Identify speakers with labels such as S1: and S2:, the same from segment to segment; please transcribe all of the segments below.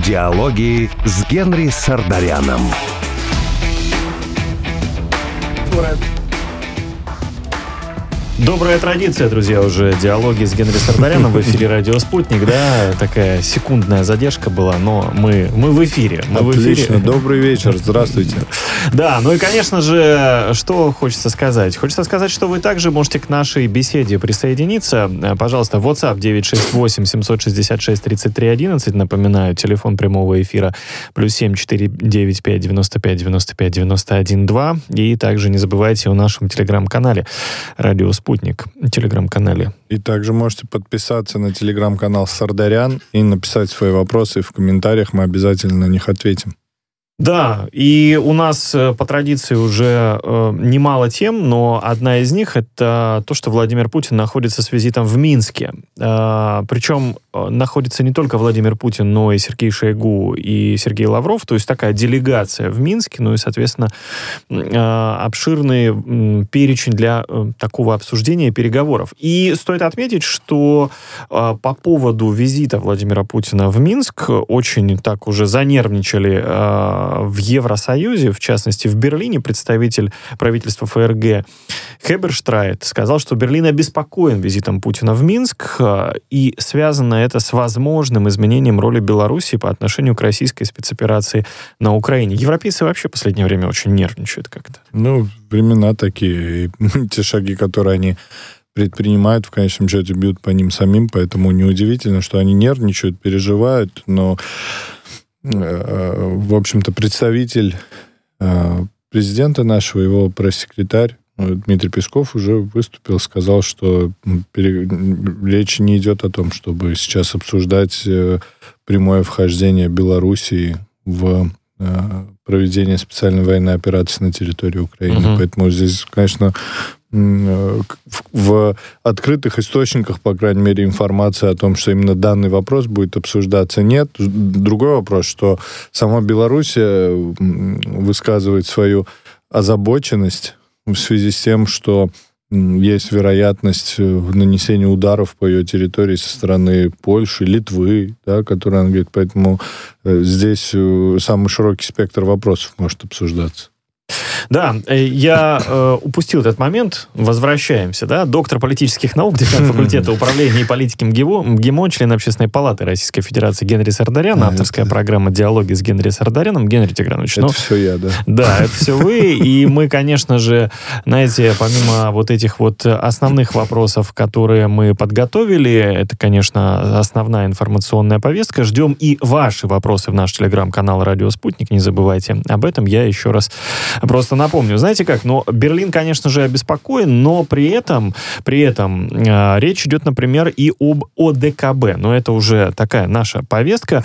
S1: Диалоги с Генри Сардаряном.
S2: Добрая традиция, друзья, уже диалоги с Генри Сардаряном в эфире «Радио Спутник», да, такая секундная задержка была, но мы в эфире.
S3: Отлично, добрый вечер, здравствуйте.
S2: Да, ну и, конечно же, что хочется сказать? Хочется сказать, что вы также можете к нашей беседе присоединиться. Пожалуйста, WhatsApp 968-766-3311, напоминаю, телефон прямого эфира +7 495 95 95 91 2. И также не забывайте о нашем телеграм-канале «Радио Спутник», телеграм-канале.
S3: И также можете подписаться на телеграм-канал Сардарян и написать свои вопросы в комментариях, мы обязательно на них ответим.
S2: Да, и у нас по традиции уже немало тем, но одна из них — это то, что Владимир Путин находится с визитом в Минске. Причем находится не только Владимир Путин, но и Сергей Шойгу и Сергей Лавров, то есть такая делегация в Минске, ну и, соответственно, обширный перечень для такого обсуждения и переговоров. И стоит отметить, что по поводу визита Владимира Путина в Минск очень так уже занервничали в Евросоюзе, в частности, в Берлине, представитель правительства ФРГ Хеберштрайт сказал, что Берлин обеспокоен визитом Путина в Минск, и связано это с возможным изменением роли Беларуси по отношению к российской спецоперации на Украине. Европейцы вообще в последнее время очень нервничают как-то.
S3: Ну, времена такие. И те шаги, которые они предпринимают, в конечном счете бьют по ним самим, поэтому неудивительно, что они нервничают, переживают, но в общем-то, представитель президента нашего, его пресс-секретарь Дмитрий Песков уже выступил, сказал, что речь не идет о том, чтобы сейчас обсуждать прямое вхождение Белоруссии в проведение специальной военной операции на территории Украины. Поэтому здесь, конечно, в открытых источниках, по крайней мере, информации о том, что именно данный вопрос будет обсуждаться, нет. Другой вопрос, что сама Белоруссия высказывает свою озабоченность в связи с тем, что есть вероятность нанесения ударов по ее территории со стороны Польши, Литвы, да, которые она говорит. Поэтому здесь самый широкий спектр вопросов может обсуждаться.
S2: Да, я упустил этот момент. Возвращаемся, да. Доктор политических наук, декан факультета управления и политики МГИМО, член Общественной палаты Российской Федерации Генри Сардарян, авторская программа «Диалоги с Генри Сардаряном». Генри Тигранович.
S3: Это все я, да.
S2: Да, это все вы. И мы, конечно же, знаете, помимо вот этих вот основных вопросов, которые мы подготовили, это, конечно, основная информационная повестка. Ждем и ваши вопросы в наш телеграм-канал «Радио Спутник». Не забывайте об этом. Я еще раз просто напомню. Знаете как? Ну, Берлин, конечно же, обеспокоен, но при этом речь идет, например, и об ОДКБ. Но это уже такая наша повестка.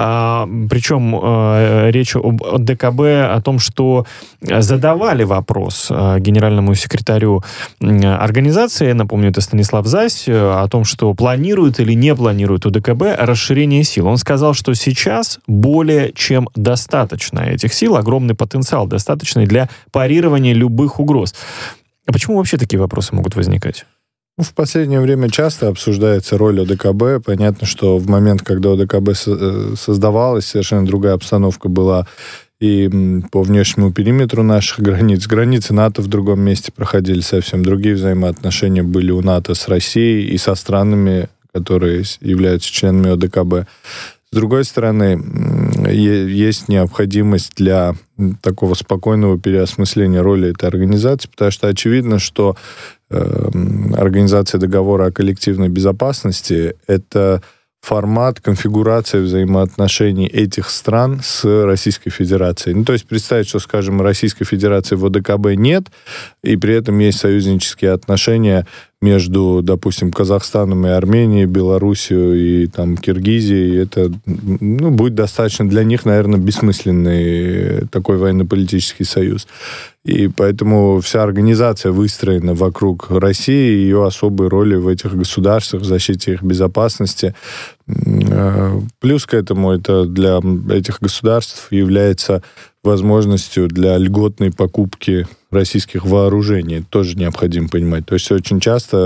S2: Причем речь об ОДКБ о том, что задавали вопрос генеральному секретарю организации, напомню, это Станислав Зась, о том, что планирует или не планирует ОДКБ расширение сил. Он сказал, что сейчас более чем достаточно этих сил, огромный потенциал, достаточный для парирования любых угроз. А почему вообще такие вопросы могут возникать?
S3: В последнее время часто обсуждается роль ОДКБ. Понятно, что в момент, когда ОДКБ создавалась, совершенно другая обстановка была и по внешнему периметру наших границ. Границы НАТО в другом месте проходили совсем другие взаимоотношения были у НАТО с Россией и со странами, которые являются членами ОДКБ. С другой стороны, есть необходимость для такого спокойного переосмысления роли этой организации, потому что очевидно, что Организация договора о коллективной безопасности — это формат, конфигурация взаимоотношений этих стран с Российской Федерацией. Ну, то есть представить, что, скажем, Российской Федерации в ОДКБ нет, и при этом есть союзнические отношения между, допустим, Казахстаном и Арменией, Белоруссией и там, Киргизией. Это будет достаточно для них, наверное, бессмысленный такой военно-политический союз. И поэтому вся организация выстроена вокруг России и ее особой роли в этих государствах, в защите их безопасности. Плюс к этому это для этих государств является возможностью для льготной покупки российских вооружений. Тоже необходимо понимать. То есть очень часто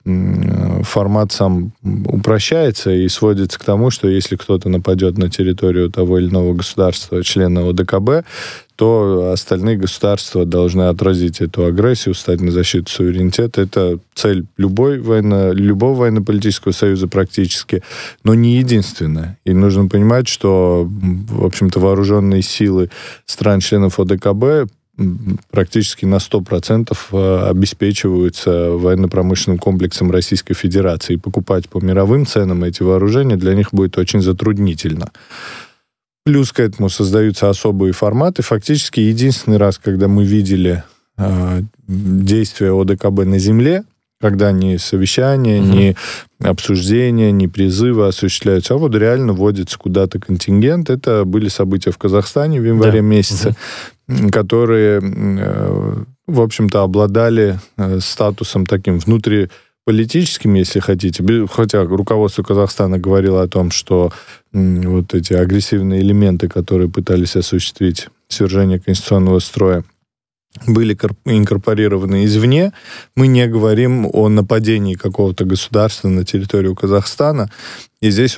S3: формат сам упрощается и сводится к тому, что если кто-то нападет на территорию того или иного государства, члена ОДКБ, то остальные государства должны отразить эту агрессию, стать на защиту суверенитета. Это цель любого военно-политического союза практически, но не единственная. И нужно понимать, что, в общем-то, вооруженные силы стран-членов ОДКБ практически на 100% обеспечиваются военно-промышленным комплексом Российской Федерации. И покупать по мировым ценам эти вооружения для них будет очень затруднительно. Плюс к этому создаются особые форматы. Фактически единственный раз, когда мы видели действия ОДКБ на земле, когда ни совещания, ни обсуждения, ни призывы осуществляются, а вот реально вводится куда-то контингент. Это были события в Казахстане в январе месяце, которые, в общем-то, обладали статусом таким внутриполитическим, если хотите. Хотя руководство Казахстана говорило о том, что вот эти агрессивные элементы, которые пытались осуществить свержение конституционного строя, были инкорпорированы извне. Мы не говорим о нападении какого-то государства на территорию Казахстана. И здесь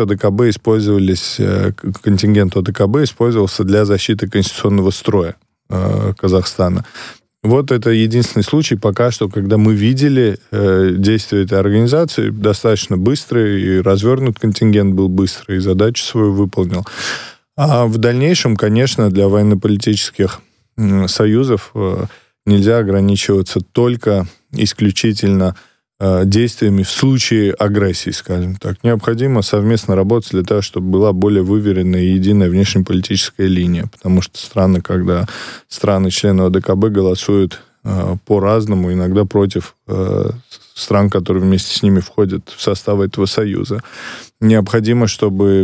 S3: контингент ОДКБ использовался для защиты конституционного строя Казахстана. Вот это единственный случай пока что, когда мы видели действия этой организации достаточно быстрые, и развернут контингент был быстрый, и задачу свою выполнил. А в дальнейшем, конечно, для военно-политических союзов нельзя ограничиваться только исключительно действиями в случае агрессии, скажем так. Необходимо совместно работать для того, чтобы была более выверенная и единая внешнеполитическая линия, потому что когда страны-члены ОДКБ голосуют по-разному, иногда против стран, которые вместе с ними входят в состав этого союза. Необходимо, чтобы,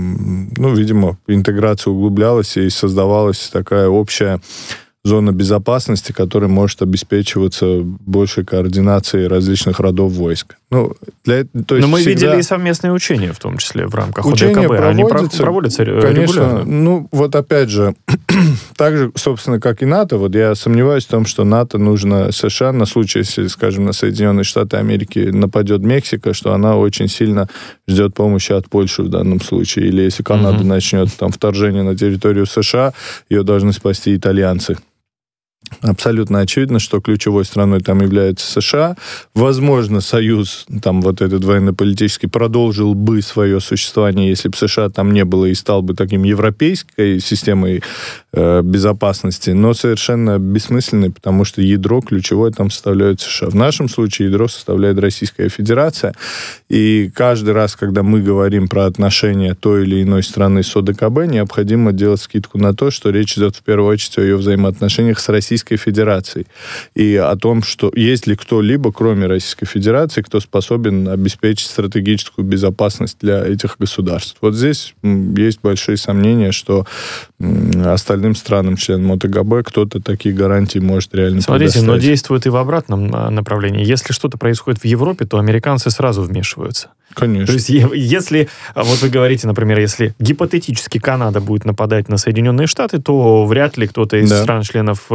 S3: видимо, интеграция углублялась и создавалась такая общая зона безопасности, которая может обеспечиваться большей координацией различных родов войск. Но мы
S2: видели и совместные учения, в том числе в рамках ОДКБ. Они проводятся
S3: конечно,
S2: регулярно.
S3: Опять же, так же, собственно, как и НАТО, я сомневаюсь в том, что НАТО нужно США на случай, если, скажем, на Соединенные Штаты Америки нападет Мексика, что она очень сильно ждет помощи от Польши в данном случае. Или если Канада начнет вторжение на территорию США, ее должны спасти итальянцы. Абсолютно очевидно, что ключевой страной там является США. Возможно, союз, этот военно-политический, продолжил бы свое существование, если бы США там не было и стал бы таким европейской системой безопасности, но совершенно бессмысленной, потому что ядро ключевое там составляют США. В нашем случае ядро составляет Российская Федерация, и каждый раз, когда мы говорим про отношения той или иной страны с ОДКБ, необходимо делать скидку на то, что речь идет в первую очередь о ее взаимоотношениях с Российской Федерацией, и о том, что есть ли кто-либо, кроме Российской Федерации, кто способен обеспечить стратегическую безопасность для этих государств. Вот здесь есть большие сомнения, что остальным странам, членам ОДКБ, кто-то такие гарантии может реально
S2: предоставить. Но действует и в обратном направлении. Если что-то происходит в Европе, то американцы сразу вмешиваются.
S3: Конечно.
S2: То есть, если, вы говорите, например, если гипотетически Канада будет нападать на Соединенные Штаты, то вряд ли кто-то из стран-членов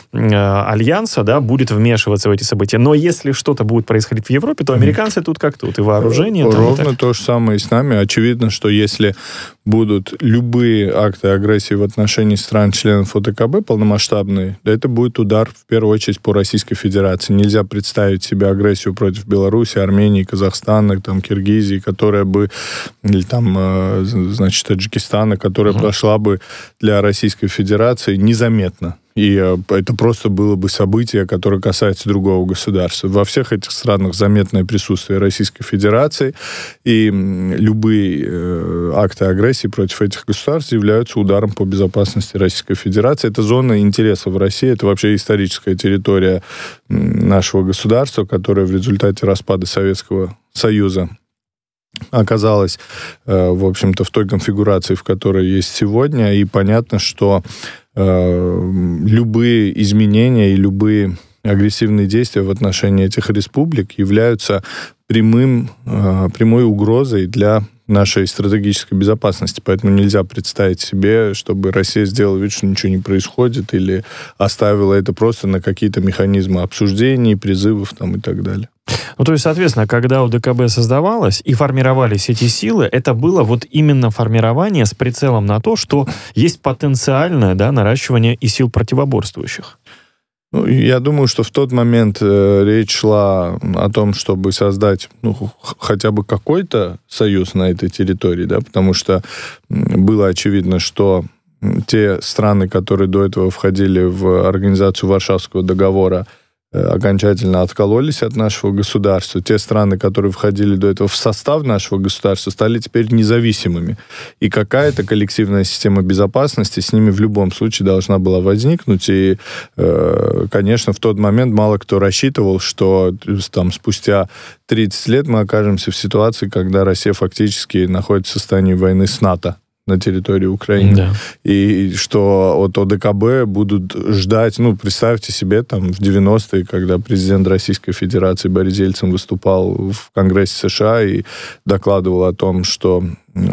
S2: Альянса, будет вмешиваться в эти события. Но если что-то будет происходить в Европе, то американцы тут как тут, и вооружение.
S3: Ровно то же самое и с нами. Очевидно, что если будут любые акты агрессии в отношении стран-членов ОДКБ полномасштабные, это будет удар, в первую очередь, по Российской Федерации. Нельзя представить себе агрессию против Беларуси, Армении, Казахстана, Киргизии, которая бы, или Таджикистана, которая прошла бы для Российской Федерации незаметно. И это просто было бы событие, которое касается другого государства. Во всех этих странах заметное присутствие Российской Федерации, и любые акты агрессии против этих государств являются ударом по безопасности Российской Федерации. Это зона интересов России, это вообще историческая территория нашего государства, которая в результате распада Советского Союза оказалась, в общем-то, в той конфигурации, в которой есть сегодня, и понятно, что любые изменения и любые агрессивные действия в отношении этих республик являются прямой угрозой для нашей стратегической безопасности. Поэтому нельзя представить себе, чтобы Россия сделала вид, что ничего не происходит, или оставила это просто на какие-то механизмы обсуждений, призывов там, и так далее.
S2: Ну, то есть, соответственно, когда ОДКБ создавалось и формировались эти силы, это было вот именно формирование с прицелом на то, что есть потенциальное, да, наращивание и сил противоборствующих.
S3: Ну, я думаю, что в тот момент речь шла о том, чтобы создать хотя бы какой-то союз на этой территории, да, потому что было очевидно, что те страны, которые до этого входили в организацию Варшавского договора, окончательно откололись от нашего государства. Те страны, которые входили до этого в состав нашего государства, стали теперь независимыми. И какая-то коллективная система безопасности с ними в любом случае должна была возникнуть. И, конечно, в тот момент мало кто рассчитывал, что там, спустя 30 лет мы окажемся в ситуации, когда Россия фактически находится в состоянии войны с НАТО на территории Украины. Да. И что от ОДКБ будут ждать, представьте себе, там, в 90-е, когда президент Российской Федерации Борис Ельцин выступал в Конгрессе США и докладывал о том, что,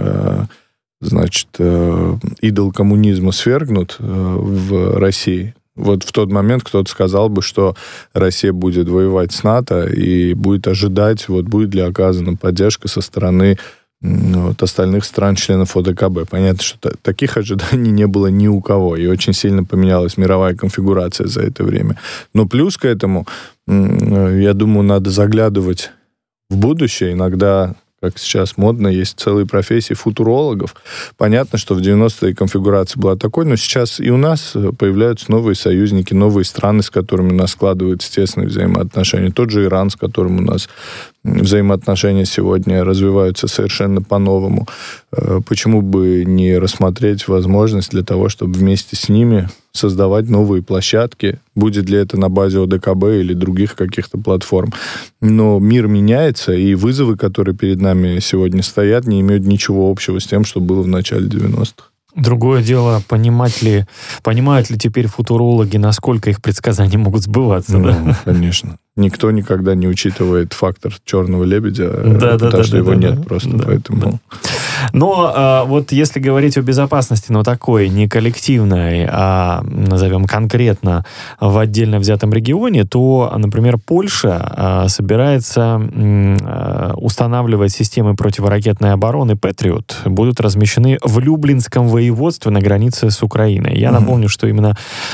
S3: идол коммунизма свергнут в России. Вот в тот момент кто-то сказал бы, что Россия будет воевать с НАТО и будет ожидать, будет ли оказана поддержка со стороны остальных стран-членов ОДКБ. Понятно, что таких ожиданий не было ни у кого, и очень сильно поменялась мировая конфигурация за это время. Но плюс к этому, я думаю, надо заглядывать в будущее. Иногда, как сейчас модно, есть целые профессии футурологов. Понятно, что в 90-е конфигурация была такой, но сейчас и у нас появляются новые союзники, новые страны, с которыми у нас складываются тесные взаимоотношения. Тот же Иран, с которым у нас взаимоотношения сегодня развиваются совершенно по-новому. Почему бы не рассмотреть возможность для того, чтобы вместе с ними создавать новые площадки, будет ли это на базе ОДКБ или других каких-то платформ. Но мир меняется, и вызовы, которые перед нами сегодня стоят, не имеют ничего общего с тем, что было в начале 90-х.
S2: Другое дело, понимают ли теперь футурологи, насколько их предсказания могут сбываться? Да?
S3: Конечно. Никто никогда не учитывает фактор черного лебедя, потому что его нет просто, поэтому...
S2: Да. Но вот если говорить о безопасности, но такой, не коллективной, а, назовем конкретно, в отдельно взятом регионе, то, например, Польша собирается устанавливать системы противоракетной обороны «Патриот». Будут размещены в Люблинском воеводстве на границе с Украиной. Я напомню, что именно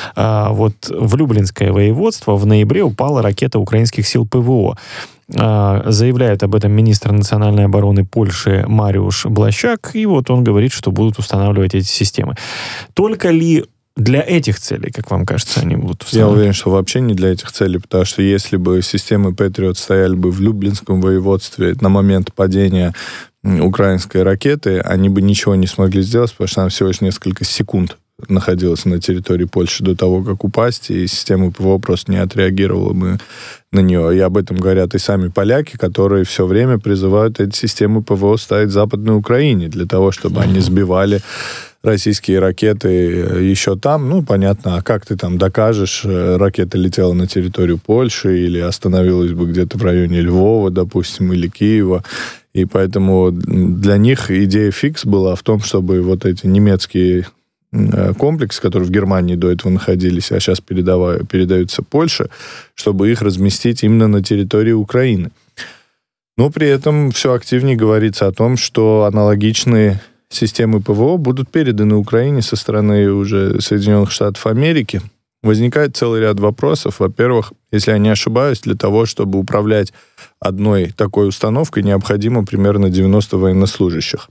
S2: в Люблинское воеводство в ноябре упала ракета украинских сил ПВО. Заявляет об этом министр национальной обороны Польши Мариуш Блащак, и вот он говорит, что будут устанавливать эти системы. Только ли для этих целей, как вам кажется, они будут установлены?
S3: Я уверен, что вообще не для этих целей, потому что если бы системы Patriot стояли бы в Люблинском воеводстве на момент падения украинской ракеты, они бы ничего не смогли сделать, потому что она всего лишь несколько секунд находилась на территории Польши до того, как упасть, и система ПВО просто не отреагировала бы на нее. И об этом говорят и сами поляки, которые все время призывают эти системы ПВО ставить в Западной Украине для того, чтобы они сбивали российские ракеты еще там. Понятно, а как ты там докажешь, ракета летела на территорию Польши или остановилась бы где-то в районе Львова, допустим, или Киева. И поэтому для них идея фикс была в том, чтобы вот эти немецкие комплексы, которые в Германии до этого находились, а сейчас передаются Польше, чтобы их разместить именно на территории Украины. Но при этом все активнее говорится о том, что аналогичные системы ПВО будут переданы Украине со стороны уже Соединенных Штатов Америки. Возникает целый ряд вопросов. Во-первых, если я не ошибаюсь, для того, чтобы управлять одной такой установкой, необходимо примерно 90 военнослужащих.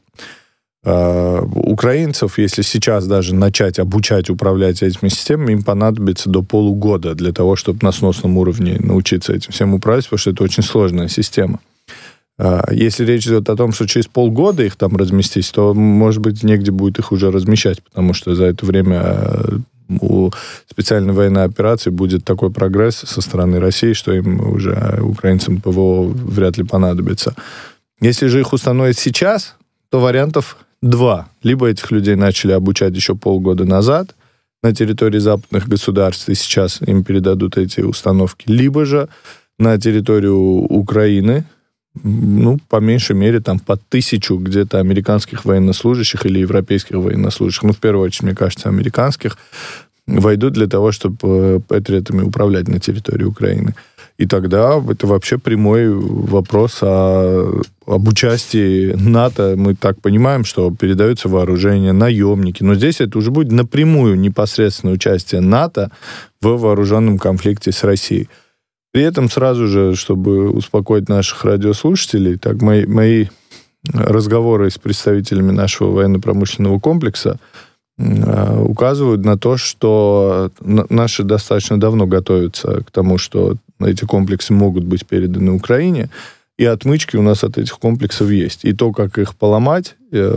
S3: Украинцев, если сейчас даже начать обучать управлять этими системами, им понадобится до полугода для того, чтобы на сносном уровне научиться этим всем управлять, потому что это очень сложная система. Если речь идет о том, что через полгода их там разместить, то, может быть, негде будет их уже размещать, потому что за это время у специальной военной операции будет такой прогресс со стороны России, что им уже, украинцам, ПВО вряд ли понадобится. Если же их установят сейчас, то вариантов два. Либо этих людей начали обучать еще полгода назад, на территории западных государств, и сейчас им передадут эти установки, либо же на территорию Украины, по меньшей мере, там, по 1000 где-то американских военнослужащих или европейских военнослужащих, в первую очередь, мне кажется, американских, войдут для того, чтобы патриотами управлять на территории Украины. И тогда это вообще прямой вопрос об участии НАТО. Мы так понимаем, что передаются вооружения, наемники. Но здесь это уже будет напрямую непосредственное участие НАТО в вооруженном конфликте с Россией. При этом сразу же, чтобы успокоить наших радиослушателей, так мои разговоры с представителями нашего военно-промышленного комплекса указывают на то, что наши достаточно давно готовятся к тому, что эти комплексы могут быть переданы Украине, и отмычки у нас от этих комплексов есть. И то, как их поломать,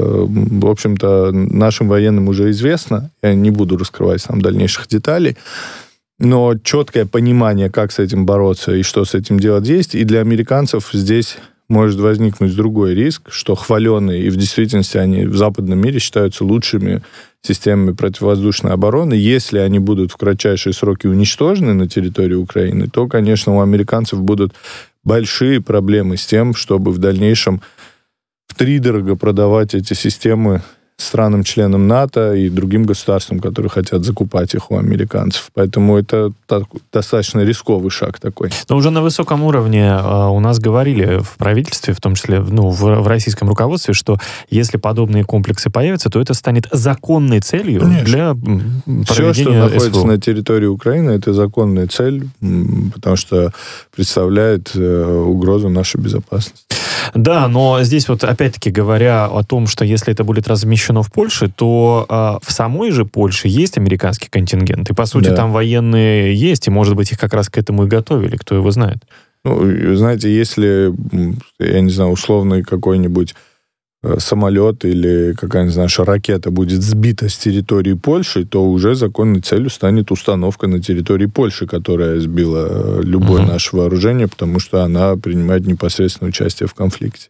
S3: в общем-то, нашим военным уже известно. Я не буду раскрывать там дальнейших деталей, но четкое понимание, как с этим бороться и что с этим делать, есть. И для американцев здесь может возникнуть другой риск, что хваленые, и в действительности они в западном мире считаются лучшими системами противовоздушной обороны. Если они будут в кратчайшие сроки уничтожены на территории Украины, то, конечно, у американцев будут большие проблемы с тем, чтобы в дальнейшем втридорого продавать эти системы странам-членам НАТО и другим государствам, которые хотят закупать их у американцев. Поэтому это достаточно рисковый шаг такой.
S2: Но уже на высоком уровне у нас говорили в правительстве, в том числе в российском руководстве, что если подобные комплексы появятся, то это станет законной целью для проведения
S3: Все, что находится
S2: СВО
S3: на территории Украины, это законная цель, потому что представляет угрозу нашей безопасности.
S2: Да, но здесь вот опять-таки говоря о том, что если это будет размещено в Польше, то в самой же Польше есть американский контингент. И, по сути, там военные есть, и, может быть, их как раз к этому и готовили, кто его знает.
S3: Знаете, если, я не знаю, условный какой-нибудь самолет или какая-нибудь наша ракета будет сбита с территории Польши, то уже законной целью станет установка на территории Польши, которая сбила любое наше вооружение, потому что она принимает непосредственное участие в конфликте.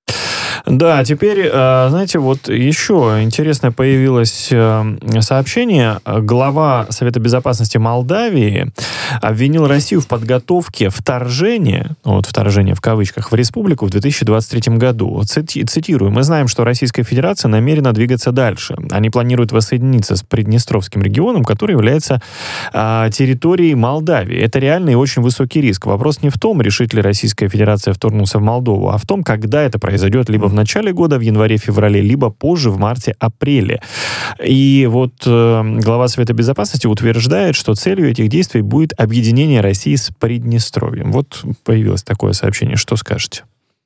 S2: Да, теперь, знаете, вот еще интересное появилось сообщение. Глава Совета Безопасности Молдавии обвинил Россию в подготовке вторжения, вторжение в кавычках, в республику в 2023 году. Цитирую. «Мы знаем, что Российская Федерация намерена двигаться дальше. Они планируют воссоединиться с Приднестровским регионом, который является территорией Молдавии. Это реальный и очень высокий риск. Вопрос не в том, решит ли Российская Федерация вторгнуться в Молдову, а в том, когда это произойдет, либо в начале года, в январе-феврале, либо позже, в марте-апреле». И вот глава Совета Безопасности утверждает, что целью этих действий будет объединение России с Приднестровьем. Вот появилось такое сообщение. Что скажете?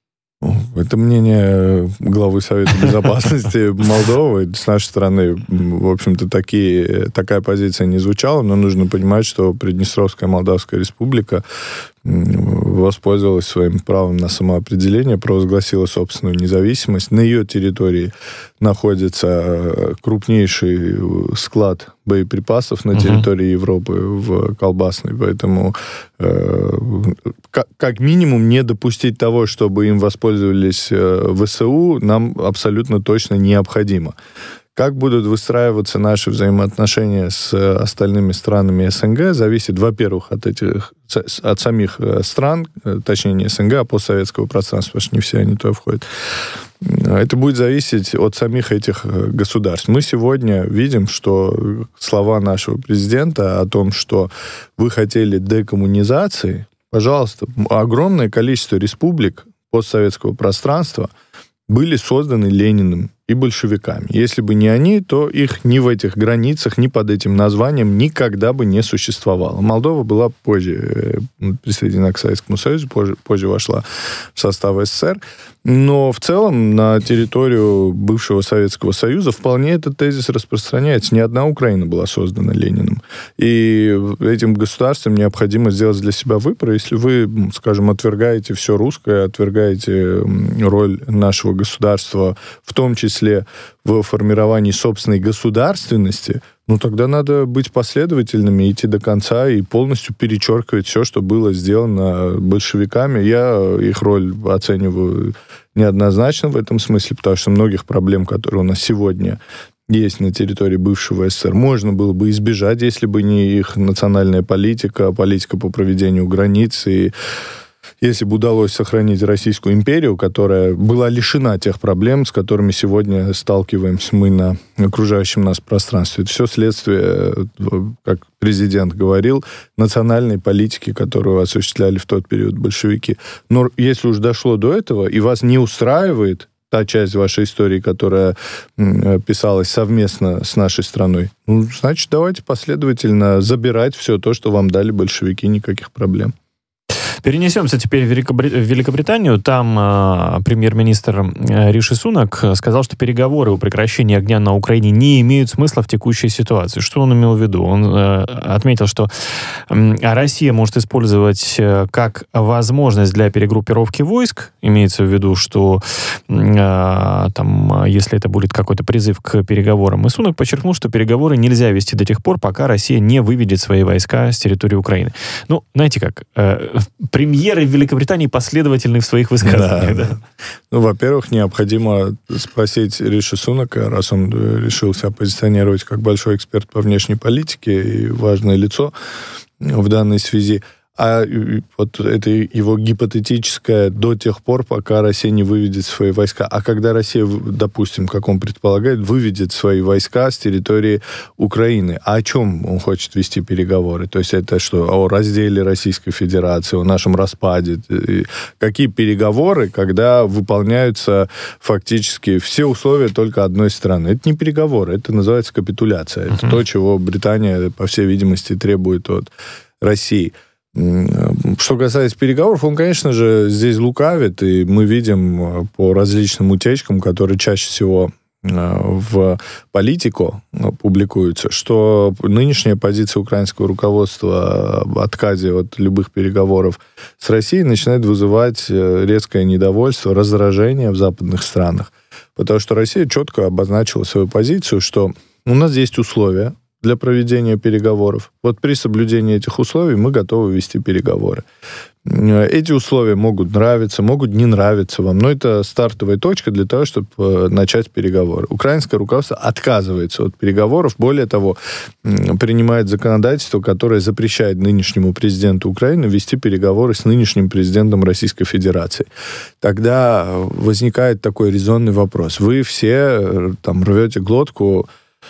S3: Это мнение главы Совета Безопасности Молдовы. С нашей стороны, в общем-то, такая позиция не звучала, но нужно понимать, что Приднестровская Молдавская Республика воспользовалась своим правом на самоопределение, провозгласила собственную независимость. На ее территории находится крупнейший склад боеприпасов на территории Европы в колбасной, поэтому как минимум не допустить того, чтобы им воспользовались ВСУ, нам абсолютно точно необходимо. Как будут выстраиваться наши взаимоотношения с остальными странами СНГ, зависит, во-первых, от самих стран, точнее не СНГ, а постсоветского пространства, потому что не все они туда входят. Это будет зависеть от самих этих государств. Мы сегодня видим, что слова нашего президента о том, что вы хотели декоммунизации, пожалуйста, огромное количество республик постсоветского пространства были созданы Лениным и большевиками. Если бы не они, то их ни в этих границах, ни под этим названием никогда бы не существовало. Молдова была позже присоединена к Советскому Союзу, позже вошла в состав СССР. Но в целом на территорию бывшего Советского Союза вполне этот тезис распространяется. Ни одна Украина была создана Лениным. И этим государствам необходимо сделать для себя выбор. Если вы, скажем, отвергаете все русское, отвергаете роль нашего государства, в том числе в формировании собственной государственности, тогда надо быть последовательными, идти до конца и полностью перечеркивать все, что было сделано большевиками. Я их роль оцениваю неоднозначно в этом смысле, потому что многих проблем, которые у нас сегодня есть на территории бывшего СССР, можно было бы избежать, если бы не их национальная политика, политика по проведению границ, и если бы удалось сохранить Российскую империю, которая была лишена тех проблем, с которыми сегодня сталкиваемся мы на окружающем нас пространстве. Это все следствие, как президент говорил, национальной политики, которую осуществляли в тот период большевики. Но если уж дошло до этого, и вас не устраивает та часть вашей истории, которая писалась совместно с нашей страной, значит, давайте последовательно забирать все то, что вам дали большевики, никаких проблем.
S2: Перенесемся теперь в Великобританию. Там премьер-министр Риши Сунак сказал, что переговоры о прекращении огня на Украине не имеют смысла в текущей ситуации. Что он имел в виду? Он отметил, что Россия может использовать как возможность для перегруппировки войск. Имеется в виду, что там, если это будет какой-то призыв к переговорам. И Сунак подчеркнул, что переговоры нельзя вести до тех пор, пока Россия не выведет свои войска с территории Украины. Ну, знаете как... Премьеры в Великобритании последовательны в своих высказываниях. Да.
S3: Ну, во-первых, необходимо спросить Риши Сунака, раз он решил себя позиционировать как большой эксперт по внешней политике и важное лицо в данной связи. А вот это его гипотетическое до тех пор, пока Россия не выведет свои войска. А когда Россия, допустим, как он предполагает, выведет свои войска с территории Украины, а о чем он хочет вести переговоры? То есть это что, о разделе Российской Федерации, о нашем распаде? Какие переговоры, когда выполняются фактически все условия только одной страны? Это не переговоры, это называется капитуляция. Это то, чего Британия, по всей видимости, требует от России. Что касается переговоров, он, конечно же, здесь лукавит, и мы видим по различным утечкам, которые чаще всего в политику публикуются, что нынешняя позиция украинского руководства об отказе от любых переговоров с Россией начинает вызывать резкое недовольство, раздражение в западных странах. Потому что Россия четко обозначила свою позицию, что у нас есть условия для проведения переговоров. Вот при соблюдении этих условий мы готовы вести переговоры. Эти условия могут нравиться, могут не нравиться вам, но это стартовая точка для того, чтобы начать переговоры. Украинское руководство отказывается от переговоров, более того, принимает законодательство, которое запрещает нынешнему президенту Украины вести переговоры с нынешним президентом Российской Федерации. Тогда возникает такой резонный вопрос. Вы все там рвете глотку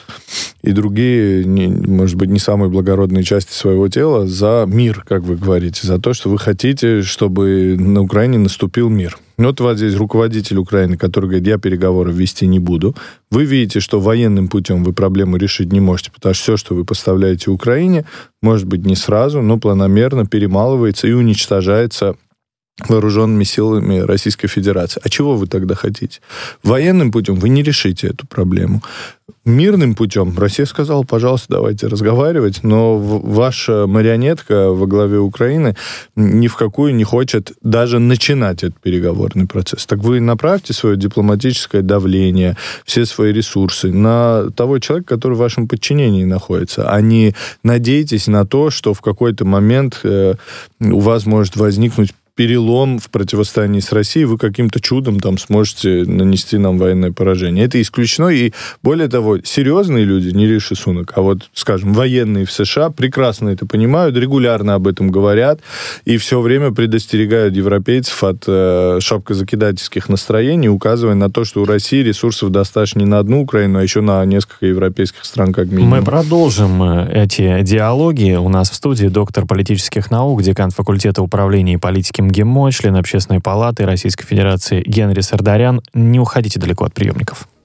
S3: и другие, может быть, не самые благородные части своего тела за мир, как вы говорите, за то, что вы хотите, чтобы на Украине наступил мир. Вот у вас здесь руководитель Украины, который говорит, я переговоры вести не буду. Вы видите, что военным путем вы проблему решить не можете, потому что все, что вы поставляете Украине, может быть, не сразу, но планомерно перемалывается и уничтожается вооруженными силами Российской Федерации. А чего вы тогда хотите? Военным путем вы не решите эту проблему. Мирным путем Россия сказала, пожалуйста, давайте разговаривать, но ваша марионетка во главе Украины ни в какую не хочет даже начинать этот переговорный процесс. Так вы направьте свое дипломатическое давление, все свои ресурсы на того человека, который в вашем подчинении находится, а не надейтесь на то, что в какой-то момент у вас может возникнуть перелом в противостоянии с Россией, вы каким-то чудом там сможете нанести нам военное поражение. Это исключено, и более того, серьезные люди, не Риши Сунак, а вот, скажем, военные в США прекрасно это понимают, регулярно об этом говорят, и все время предостерегают европейцев от шапкозакидательских настроений, указывая на то, что у России ресурсов достаточно не на одну Украину, а еще на несколько европейских стран как минимум.
S2: Мы продолжим эти диалоги. У нас в студии доктор политических наук, декан факультета управления и политики МГИМО, член Общественной палаты Российской Федерации Генри Сардарян. Не уходите далеко от приемников.